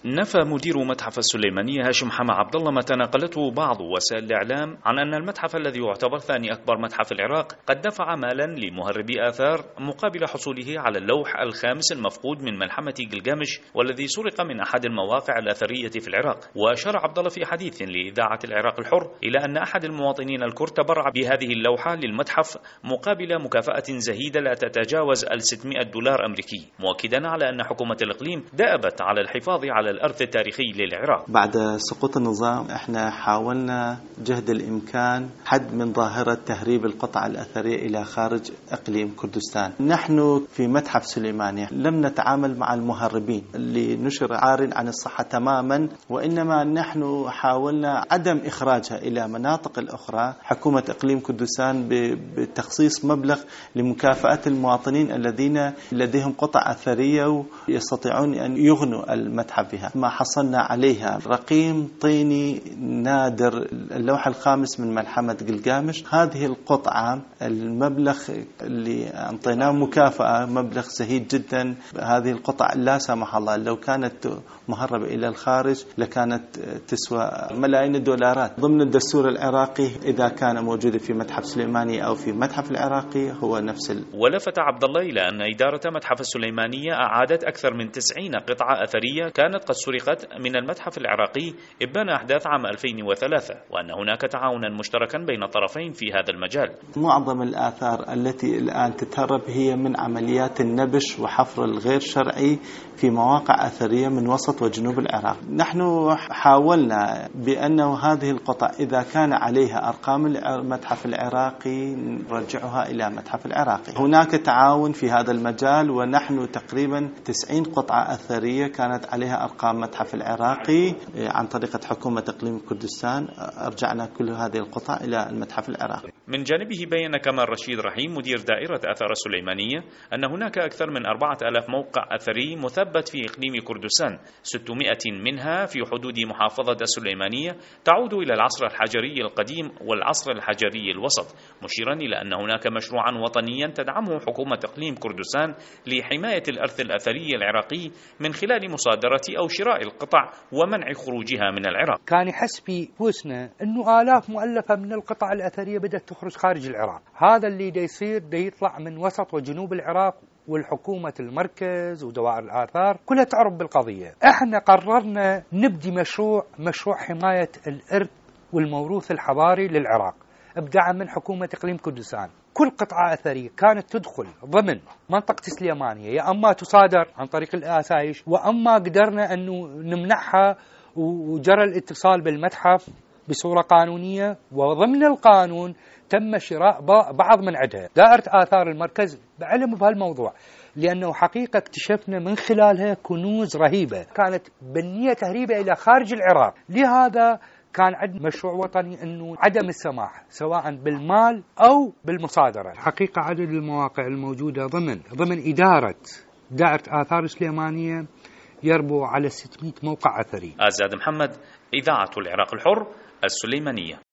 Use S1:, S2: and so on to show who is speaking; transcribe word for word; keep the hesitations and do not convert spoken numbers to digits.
S1: نفى مدير متحف السليمانية هاشم حما عبد الله ما تناقلته بعض وسائل الإعلام عن أن المتحف الذي يعتبر ثاني أكبر متحف العراق قد دفع مالا لمهربي آثار مقابل حصوله على اللوح الخامس المفقود من ملحمة جلجامش والذي سرق من أحد المواقع الأثرية في العراق. وأشار عبد الله في حديث لإذاعة العراق الحر إلى أن أحد المواطنين الكرد تبرع بهذه اللوحة للمتحف مقابل مكافأة زهيدة لا تتجاوز ستمائة دولار أمريكي، مؤكدا على أن حكومة الإقليم دأبت على الحفاظ على الأرث التاريخي للعراق.
S2: بعد سقوط النظام احنا حاولنا جهد الإمكان حد من ظاهرة تهريب القطع الأثرية إلى خارج إقليم كردستان. نحن في متحف سليمانية لم نتعامل مع المهربين اللي نشر عار عن الصحة تماما، وإنما نحن حاولنا عدم إخراجها إلى مناطق الأخرى. حكومة إقليم كردستان بتخصيص مبلغ لمكافأة المواطنين الذين لديهم قطع أثرية ويستطيعون أن يغنوا المتحف بها. ما حصلنا عليها رقيم طيني نادر، اللوح الخامس من ملحمة جلجامش. هذه القطعة المبلغ اللي أعطيناه مكافأة مبلغ زهيد جدا. هذه القطع لا سمح الله لو كانت مهربة إلى الخارج لكانت تسوى ملايين الدولارات. ضمن الدستور العراقي إذا كان موجود في متحف سليماني أو في متحف العراقي هو نفس ال...
S1: ولفت عبد الله إلى أن إدارة متحف السليمانية أعادت أكثر من تسعين قطعة أثرية كانت قد سرقت من المتحف العراقي إبان أحداث عام ألفين وثلاثة، وأن هناك تعاونا مشتركا بين الطرفين في هذا المجال.
S2: معظم الآثار التي الآن تتهرب هي من عمليات النبش وحفر الغير شرعي في مواقع أثرية من وسط وجنوب العراق. نحن حاولنا بأنه هذه القطع إذا كان عليها أرقام المتحف العراقي نرجعها إلى المتحف العراقي. هناك تعاون في هذا المجال، ونحن تقريبا تسعين قطعة أثرية كانت عليها أرقام متحف العراقي عن طريقة حكومة إقليم كردستان. أرجعنا كل هذه القطع إلى المتحف العراقي.
S1: من جانبه بيّن كمال رشيد رحيم مدير دائرة آثار السليمانية أن هناك أكثر من أربعة آلاف موقع أثري مثبت في إقليم كردستان، ستمائة منها في حدود محافظة السليمانية تعود إلى العصر الحجري القديم والعصر الحجري الوسط، مشيرا إلى أن هناك مشروعا وطنيا تدعمه حكومة إقليم كردستان لحماية الإرث الأثري العراقي من خلال مصادرة أو شراء القطع ومنع خروجها من العراق.
S3: كان يحس في بوسنا أنه آلاف مؤلفة من القطع الأثرية بدأت تخرج خارج العراق. هذا اللي دا يصير دا يطلع من وسط وجنوب العراق، والحكومة المركز ودوائر الآثار كلها تعرف بالقضية. احنا قررنا نبدي مشروع مشروع حماية الإرث والموروث الحضاري للعراق بدعم من حكومة إقليم كردستان. كل قطعة أثرية كانت تدخل ضمن منطقة سليمانية يا أما تصادر عن طريق الآسايش، وأما قدرنا أنه نمنحها وجرى الاتصال بالمتحف بصورة قانونية، وضمن القانون تم شراء بعض من عدها. دائرة آثار المركز بعلم بهالموضوع، لأنه حقيقة اكتشفنا من خلالها كنوز رهيبة كانت بنية تهريبها إلى خارج العراق. لهذا كان عندنا مشروع وطني أنه عدم السماح سواء بالمال أو بالمصادرة. حقيقة عدد المواقع الموجودة ضمن ضمن إدارة دائرة آثار السليمانية يربو على ستمائة موقع أثري.
S1: آزاد محمد، إذاعة العراق الحر، السليمانية.